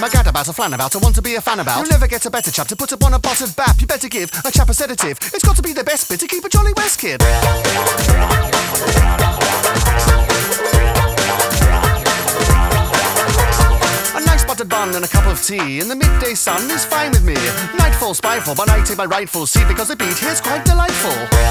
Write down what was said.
I'm a gadabout, a flanabout, I want to be a fan about. You'll never get a better chap to put up on a potted bap. You better give a chap a sedative. It's got to be the best bit to keep a jolly West kid. A nice buttered bun and a cup of tea in the midday sun is fine with me. Nightfall, spyful, but I take my rightful seat because the beat here's quite delightful.